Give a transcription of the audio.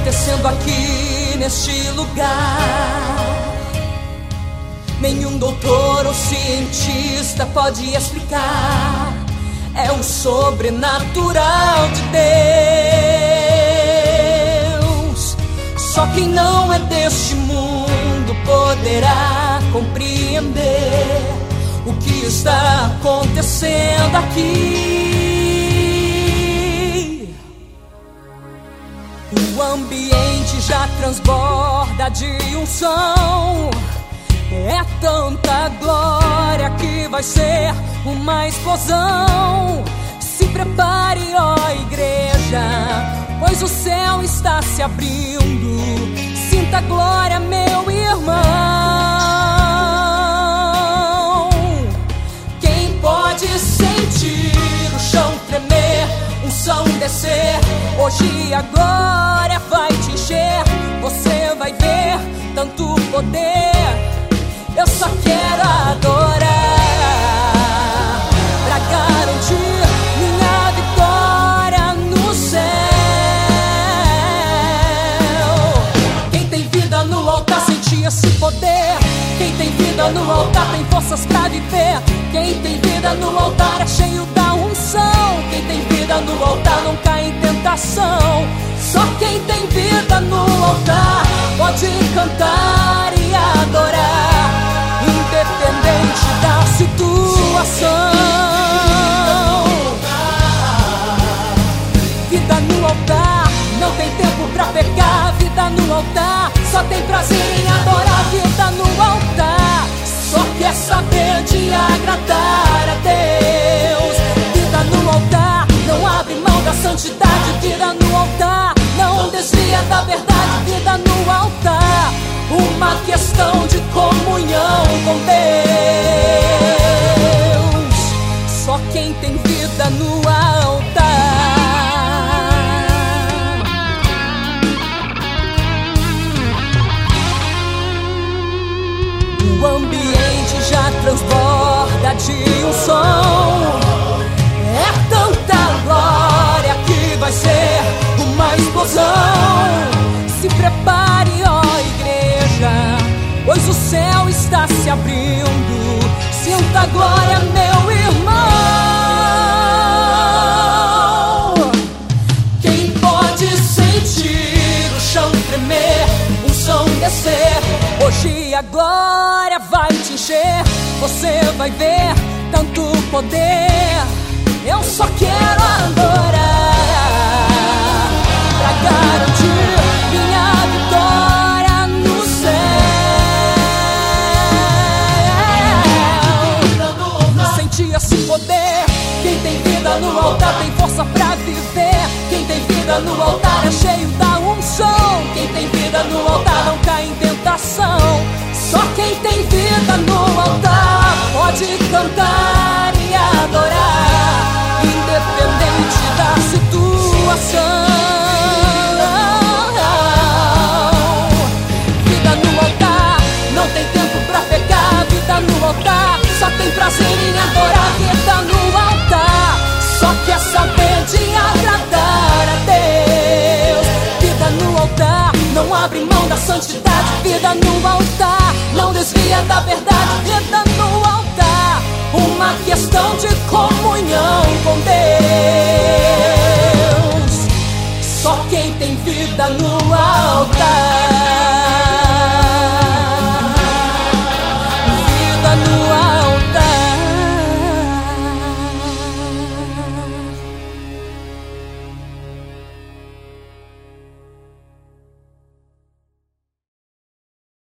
acontecendo aqui neste lugar? Nenhum doutor ou cientista pode explicar. É o sobrenatural de Deus. Só quem não é deste mundo poderá compreender o que está acontecendo aqui. O ambiente já transborda de unção. É tanta glória que vai ser uma explosão. Se prepare, ó igreja, pois o céu está se abrindo. Sinta a glória, meu irmão. Quem pode sentir o chão tremer, unção descer? Hoje a glória vai te encher. Você vai ver tanto poder. Eu só quero adorar pra garantir minha vitória no céu. Quem tem vida no altar sente esse poder. Quem tem vida no altar tem forças pra viver. Quem tem vida no altar é cheio da unção. Quem tem vida no altar não cai em tentação. Só quem tem vida no altar pode cantar e adorar, independente da situação. Vida no altar, não tem tempo pra pecar. Vida no altar, só tem prazer em adorar. Vida no altar, só quer saber de agradar a Deus. Vida no altar, não abre mão da santidade. Vida no altar, não desvia da verdade. Vida no altar, uma questão de comunhão com Deus. Só quem tem vida no altar. O ambiente já transborda de unção. É tanta glória que vai ser uma explosão. Se prepare, ó igreja, pois o céu está se abrindo. Sinta a glória, meu irmão. Quem pode sentir o chão tremer, o som descer? Hoje a glória vai te encher. Você vai ver tanto poder. Eu só quero adorar pra garantir minha vitória no céu. Sente esse poder. Quem tem vida no altar tem força pra viver. Quem tem vida no altar é cheio da unção. Quem tem vida no altar não cai em tentação. Só quem tem vida no altar pode cantar e adorar, independente da situação. Vida no altar, não tem tempo pra pecar. Vida no altar, só tem prazer em adorar. Vida no altar, só quer saber de agradar a Deus. Vida no altar, não abre mão da santidade. Vida no altar, não desvia da verdade. Vida no altar,